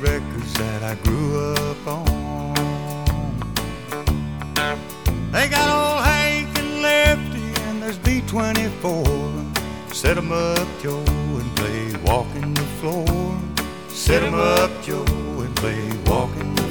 records that I grew up on. They got old Hank and Lefty, and there's B-24. Set 'em up, Joe, and play Walking the Floor. Set 'em up, Joe, and play Walking the